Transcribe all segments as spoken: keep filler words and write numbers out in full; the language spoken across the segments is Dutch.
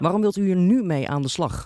Waarom wilt u er nu mee aan de slag?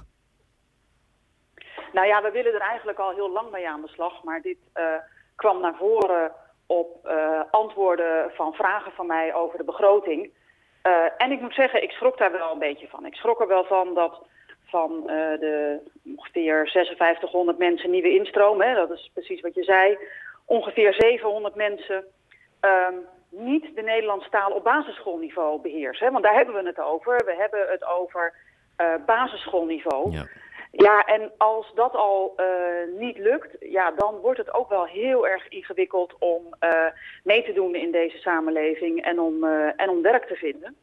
Nou ja, we willen er eigenlijk al heel lang mee aan de slag. Maar dit uh, kwam naar voren op uh, antwoorden van vragen van mij over de begroting. Uh, en ik moet zeggen, ik schrok daar wel een beetje van. Ik schrok er wel van dat van uh, de ongeveer zesenvijftighonderd mensen nieuwe instroom, hè, dat is precies wat je zei, ongeveer zevenhonderd mensen um, niet de Nederlandse taal op basisschoolniveau beheersen. Hè, want daar hebben we het over. We hebben het over uh, basisschoolniveau. Ja. Ja, en als dat al uh, niet lukt, ja, dan wordt het ook wel heel erg ingewikkeld om uh, mee te doen in deze samenleving en om, uh, en om werk te vinden.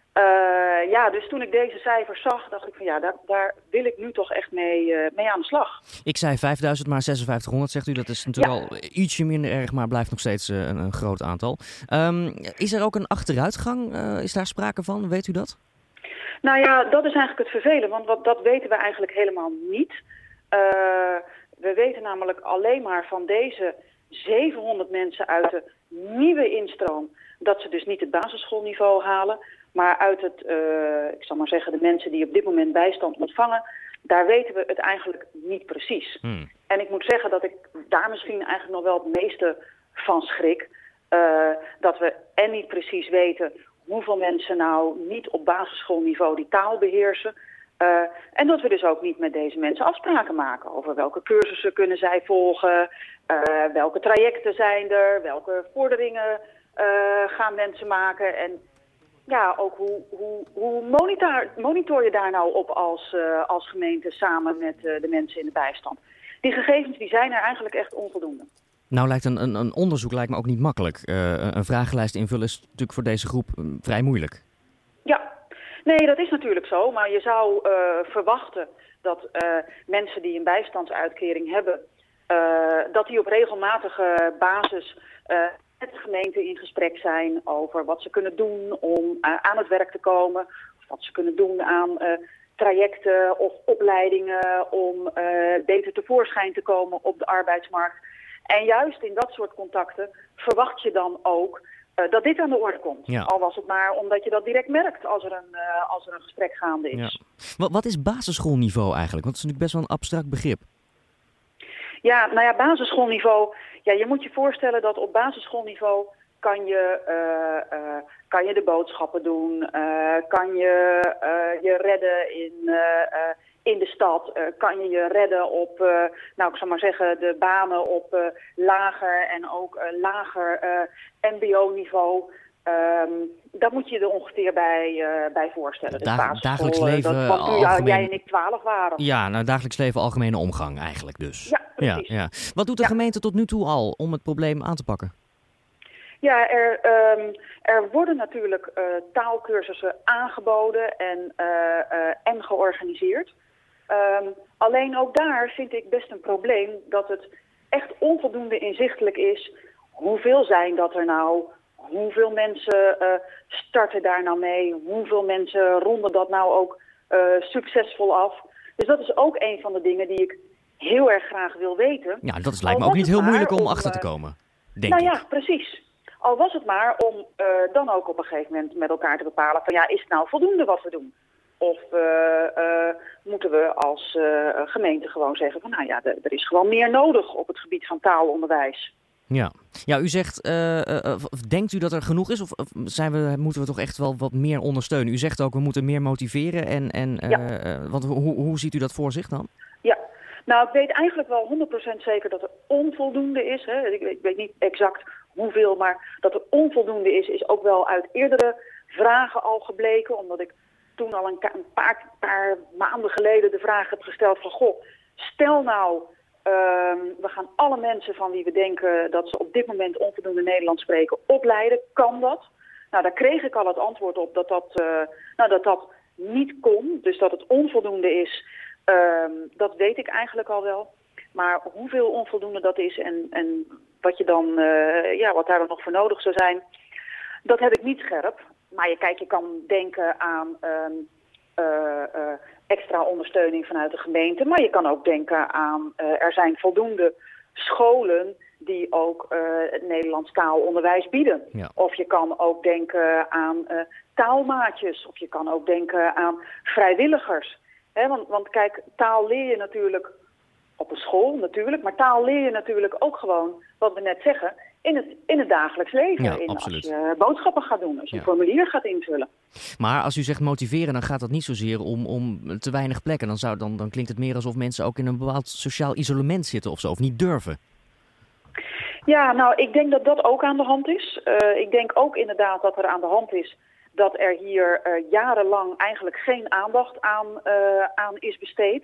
Uh, ja, dus toen ik deze cijfers zag, dacht ik van ja, daar, daar wil ik nu toch echt mee, uh, mee aan de slag. Ik zei vijfduizend, maar zesenvijftighonderd zegt u, dat is natuurlijk ja. al ietsje minder erg, maar blijft nog steeds uh, een, een groot aantal. Um, is er ook een achteruitgang? Uh, is daar sprake van? Weet u dat? Nou ja, dat is eigenlijk het vervelende, want wat, dat weten we eigenlijk helemaal niet. Uh, we weten namelijk alleen maar van deze zevenhonderd mensen uit de nieuwe instroom dat ze dus niet het basisschoolniveau halen. Maar uit het, uh, ik zal maar zeggen, de mensen die op dit moment bijstand ontvangen, daar weten we het eigenlijk niet precies. Hmm. En ik moet zeggen dat ik daar misschien eigenlijk nog wel het meeste van schrik. Uh, dat we en niet precies weten hoeveel mensen nou niet op basisschoolniveau die taal beheersen. Uh, en dat we dus ook niet met deze mensen afspraken maken over welke cursussen kunnen zij volgen, uh, welke trajecten zijn er, welke vorderingen uh, gaan mensen maken. En ja, ook hoe, hoe, hoe monitor, monitor je daar nou op als, uh, als gemeente samen met uh, de mensen in de bijstand. Die gegevens die zijn er eigenlijk echt onvoldoende. Nou lijkt een, een, een onderzoek lijkt me ook niet makkelijk. Uh, een vragenlijst invullen is natuurlijk voor deze groep uh, vrij moeilijk. Ja, nee, dat is natuurlijk zo. Maar je zou uh, verwachten dat uh, mensen die een bijstandsuitkering hebben, uh, dat die op regelmatige basis uh, met de gemeente in gesprek zijn over wat ze kunnen doen om uh, aan het werk te komen. Of wat ze kunnen doen aan uh, trajecten of opleidingen om uh, beter tevoorschijn te komen op de arbeidsmarkt. En juist in dat soort contacten verwacht je dan ook uh, dat dit aan de orde komt. Ja. Al was het maar omdat je dat direct merkt als er een, uh, als er een gesprek gaande is. Ja. Wat, wat is basisschoolniveau eigenlijk? Want het is natuurlijk best wel een abstract begrip. Ja, nou ja, basisschoolniveau. Ja, je moet je voorstellen dat op basisschoolniveau kan je, uh, uh, kan je de boodschappen doen, uh, kan je uh, je redden in, uh, uh, in de stad, uh, kan je je redden op, uh, nou ik zal maar zeggen, de banen op uh, lager en ook uh, lager uh, M B O-niveau. Um, dat moet je er ongeveer bij, uh, bij voorstellen. Dag, dus dagelijks leven, dat van toen algemeen... jij en ik twaalf waren. Ja, nou dagelijks leven, algemene omgang eigenlijk dus. Ja, precies. Ja, ja. Wat doet de ja. gemeente tot nu toe al om het probleem aan te pakken? Ja, er, um, er worden natuurlijk uh, taalkursussen aangeboden en, uh, uh, en georganiseerd. Um, alleen ook daar vind ik best een probleem dat het echt onvoldoende inzichtelijk is. Hoeveel zijn dat er nou? Hoeveel mensen uh, starten daar nou mee? Hoeveel mensen ronden dat nou ook uh, succesvol af? Dus dat is ook een van de dingen die ik heel erg graag wil weten. Ja, dat is, lijkt me ook niet heel moeilijk om, om achter te komen, denk nou ik. Nou ja, precies. Al was het maar om uh, dan ook op een gegeven moment met elkaar te bepalen van ja, is het nou voldoende wat we doen? Of uh, uh, moeten we als uh, gemeente gewoon zeggen van nou ja, er, er is gewoon meer nodig op het gebied van taalonderwijs. Ja, ja u zegt, uh, uh, denkt u dat er genoeg is of zijn we, moeten we toch echt wel wat meer ondersteunen? U zegt ook, we moeten meer motiveren. En, en, uh, ja. uh, want hoe, hoe ziet u dat voor zich dan? Ja, nou ik weet eigenlijk wel honderd procent zeker dat er onvoldoende is. Hè. Ik, ik weet niet exact hoeveel, maar dat er onvoldoende is, is ook wel uit eerdere vragen al gebleken. Omdat ik toen al een, een paar, paar maanden geleden de vraag heb gesteld van goh, stel nou... Um, we gaan alle mensen van wie we denken dat ze op dit moment onvoldoende Nederlands spreken opleiden. Kan dat? Nou, daar kreeg ik al het antwoord op dat dat, uh, nou, dat, dat niet kon. Dus dat het onvoldoende is, um, dat weet ik eigenlijk al wel. Maar hoeveel onvoldoende dat is en, en wat, je dan, uh, ja, wat daar dan nog voor nodig zou zijn, dat heb ik niet scherp. Maar je, kijk, je kan denken aan... Um, uh, uh, extra ondersteuning vanuit de gemeente. Maar je kan ook denken aan, uh, er zijn voldoende scholen die ook uh, het Nederlands taalonderwijs bieden. Ja. Of je kan ook denken aan uh, taalmaatjes. Of je kan ook denken aan vrijwilligers. He, want, want kijk, taal leer je natuurlijk op een school natuurlijk. Maar taal leer je natuurlijk ook gewoon, wat we net zeggen, in het, in het dagelijks leven. Ja, in, als je boodschappen gaat doen, als je ja. een formulier gaat invullen. Maar als u zegt motiveren, dan gaat dat niet zozeer om, om te weinig plekken. Dan, zou, dan, dan klinkt het meer alsof mensen ook in een bepaald sociaal isolement zitten of zo. Of niet durven. Ja, nou, ik denk dat dat ook aan de hand is. Uh, ik denk ook inderdaad dat er aan de hand is dat er hier uh, jarenlang eigenlijk geen aandacht aan, uh, aan is besteed.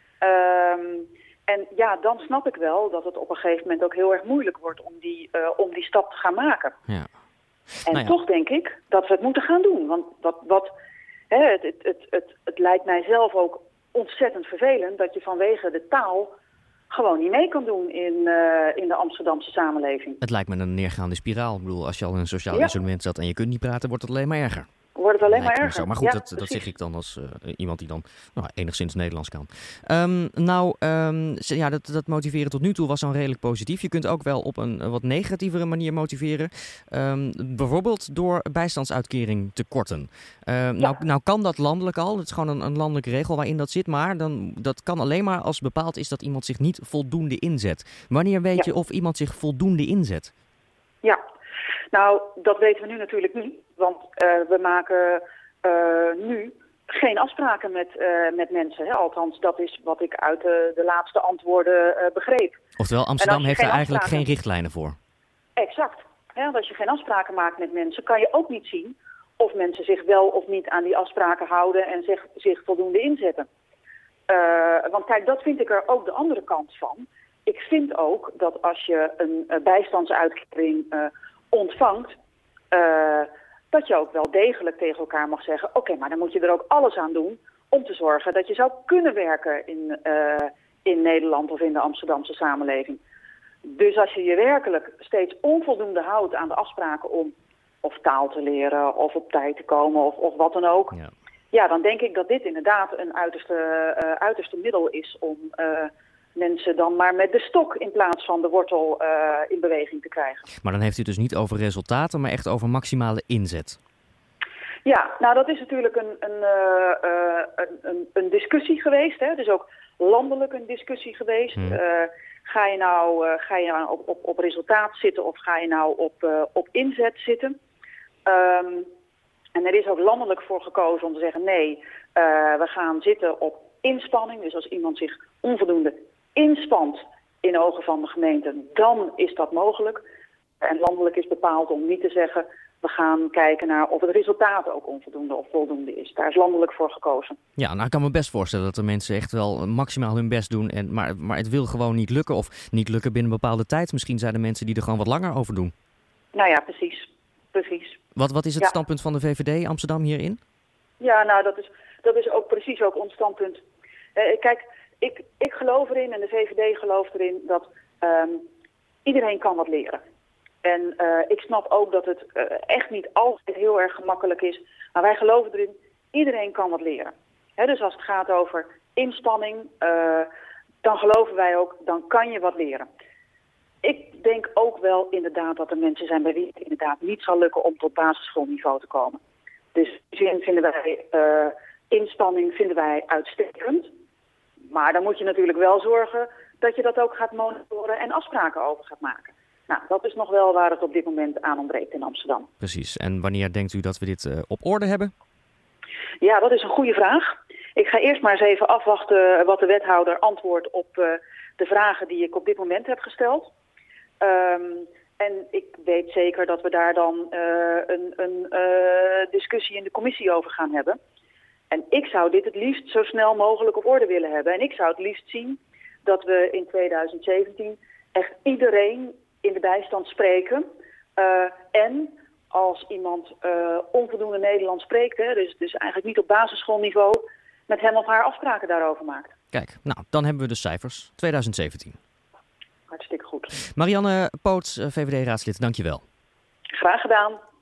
Um, en ja, dan snap ik wel dat het op een gegeven moment ook heel erg moeilijk wordt om die, uh, om die stap te gaan maken. Ja. En nou ja. toch denk ik dat we het moeten gaan doen. Want wat, wat, hè, het, het, het, het, het lijkt mij zelf ook ontzettend vervelend dat je vanwege de taal gewoon niet mee kan doen in, uh, in de Amsterdamse samenleving. Het lijkt me een neergaande spiraal. Ik bedoel, als je al in een sociaal ja. isolement zat en je kunt niet praten, wordt het alleen maar erger. Wordt het alleen maar erger. Zo. Maar goed, ja, dat, dat zeg ik dan als uh, iemand die dan nou, enigszins Nederlands kan. Um, nou, um, ja, dat, dat motiveren tot nu toe was dan redelijk positief. Je kunt ook wel op een, een wat negatievere manier motiveren. Um, bijvoorbeeld door bijstandsuitkering te korten. Uh, ja. nou, nou kan dat landelijk al. Het is gewoon een, een landelijke regel waarin dat zit. Maar dan, dat kan alleen maar als bepaald is dat iemand zich niet voldoende inzet. Wanneer weet ja. je of iemand zich voldoende inzet? Ja, nou, dat weten we nu natuurlijk niet. Want uh, we maken uh, nu geen afspraken met, uh, met mensen. Hè? Althans, dat is wat ik uit de, de laatste antwoorden uh, begreep. Oftewel, Amsterdam heeft er eigenlijk geen richtlijnen voor. Exact. Ja, want als je geen afspraken maakt met mensen, kan je ook niet zien of mensen zich wel of niet aan die afspraken houden en zich, zich voldoende inzetten. Uh, want kijk, dat vind ik er ook de andere kant van. Ik vind ook dat als je een uh, bijstandsuitkering uh, ontvangt, uh, dat je ook wel degelijk tegen elkaar mag zeggen, oké, okay, maar dan moet je er ook alles aan doen om te zorgen dat je zou kunnen werken in, uh, in Nederland of in de Amsterdamse samenleving. Dus als je je werkelijk steeds onvoldoende houdt aan de afspraken om of taal te leren of op tijd te komen of, of wat dan ook, ja. ja, dan denk ik dat dit inderdaad een uiterste, uh, uiterste middel is om uh, mensen dan maar met de stok in plaats van de wortel uh, in beweging te krijgen. Maar dan heeft u het dus niet over resultaten, maar echt over maximale inzet. Ja, nou dat is natuurlijk een, een, uh, uh, een, een, een discussie geweest. Hè? Dus ook landelijk een discussie geweest. Hmm. Uh, ga je nou, uh, ga je nou op, op, op resultaat zitten of ga je nou op, uh, op inzet zitten? Um, en er is ook landelijk voor gekozen om te zeggen nee, uh, we gaan zitten op inspanning. Dus als iemand zich onvoldoende inspant in ogen van de gemeente, dan is dat mogelijk. En landelijk is bepaald om niet te zeggen, we gaan kijken naar of het resultaat ook onvoldoende of voldoende is. Daar is landelijk voor gekozen. Ja, nou ik kan me best voorstellen dat de mensen echt wel maximaal hun best doen. En, maar, maar het wil gewoon niet lukken of niet lukken binnen een bepaalde tijd. Misschien zijn er mensen die er gewoon wat langer over doen. Nou ja, precies. precies. Wat, wat is het ja. standpunt van de V V D Amsterdam hierin? Ja, nou dat is, dat is ook precies ook ons standpunt. Uh, kijk, ik, ik geloof erin en de V V D gelooft erin dat um, iedereen kan wat leren. En uh, ik snap ook dat het uh, echt niet altijd heel erg gemakkelijk is. Maar wij geloven erin, iedereen kan wat leren. He, dus als het gaat over inspanning, uh, dan geloven wij ook, dan kan je wat leren. Ik denk ook wel inderdaad dat er mensen zijn bij wie het inderdaad niet zal lukken om tot basisschoolniveau te komen. Dus in die zin vinden wij uh, inspanning vinden wij uitstekend. Maar dan moet je natuurlijk wel zorgen dat je dat ook gaat monitoren en afspraken over gaat maken. Nou, dat is nog wel waar het op dit moment aan ontbreekt in Amsterdam. Precies. En wanneer denkt u dat we dit uh, op orde hebben? Ja, dat is een goede vraag. Ik ga eerst maar eens even afwachten wat de wethouder antwoordt op uh, de vragen die ik op dit moment heb gesteld. Um, en ik weet zeker dat we daar dan uh, een, een uh, discussie in de commissie over gaan hebben. En ik zou dit het liefst zo snel mogelijk op orde willen hebben. En ik zou het liefst zien dat we in tweeduizend zeventien echt iedereen in de bijstand spreken. Uh, en als iemand uh, onvoldoende Nederlands spreekt, hè, dus, dus eigenlijk niet op basisschoolniveau, met hem of haar afspraken daarover maakt. Kijk, nou, dan hebben we de cijfers. tweeduizend zeventien. Hartstikke goed. Marianne Poots, V V D-raadslid, dank je wel. Graag gedaan.